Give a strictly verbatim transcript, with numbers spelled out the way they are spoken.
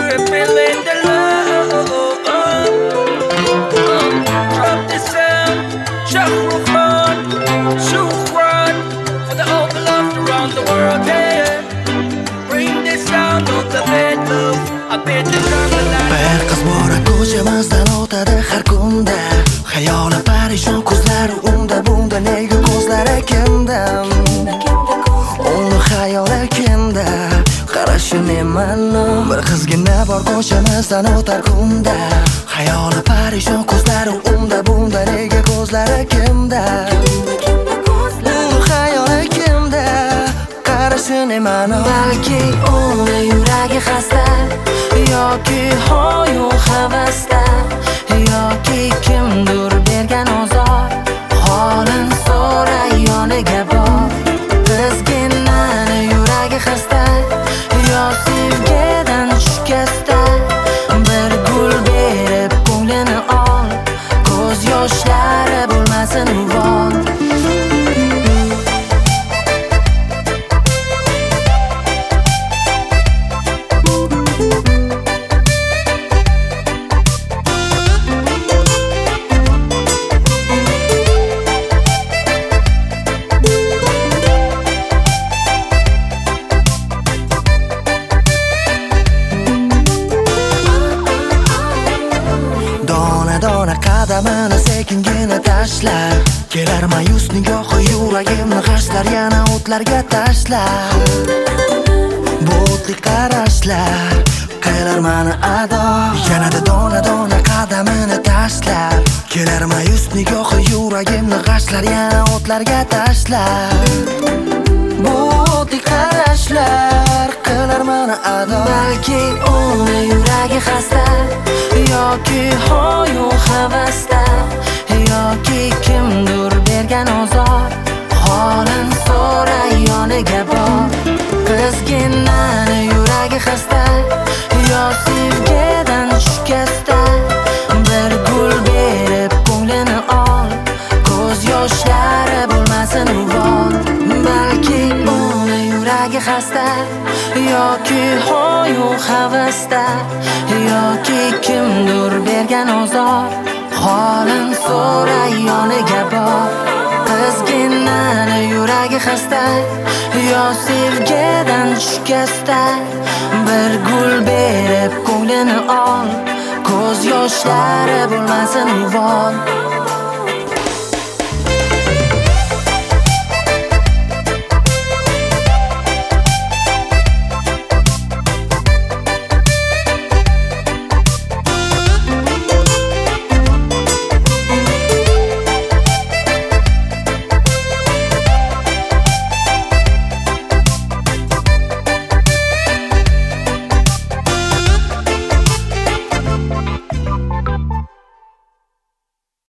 we're feeling the love. Drop this sound, Shahrukh, Shukran, for the all beloved around the world, yeah. Bring this sound of the bad love, I bet you down the line. Bir qiz bora ko'chamizdan o'tadi har kunda. Xayoli parishon ko'zlari unda bunda, nega ko'zlari kimdan? Uni xayoli kimda? Qarashi nimani? Bir qizgina bor ko'chamizdan o'tar kunda. Xayoli parishon ko'zlari unda bunda, nega ko'zlari kimda? Uni xayoli kimda? Qarashi nimani? Balki uni yuragi xasta, yoki hoyu havasda, yoki kimdir bergan ozor. Holin so'ra yoniga bor. Qizginani yuragi xasta, yo sevgidan shikasta. Bir gul berib ko'nglini ol, ko'z yoshlari bo'lmasin uvol. Dona qadamini sekingina tashlar, kelar mayus nigohi yuragimni g'ashlar, yana o'tlarga tashlar. Bu o'tli qarashlar qilar mani ado, yanada dona dona qadamini tashlar, kelar mayus nigohi yuragimni g'ashlar, yana o'tlarga tashlar. Bu o'tli qarashlar qilar mani ado. Balki uni yuragi xasta, yoki hoyu havasda, yoki kimdir bergan ozor. Holin so'ra yoniga bor. Qizginani yuragi xasta, yo sevgidan shikasta. Bir gul berib ko'nglini ol, ko'z yoshlari bo'lmasin uvol. Balki uni yuragi xasta, yoki hoyu havasda, yoki kimdir bergan ozor. Holin so'ra yoniga bor. Qizginani yuragi xasta, yo sevgidan shikasta. Bir gul berib ko'nglini ol, ko'z yoshlari bo'lmasin uvol.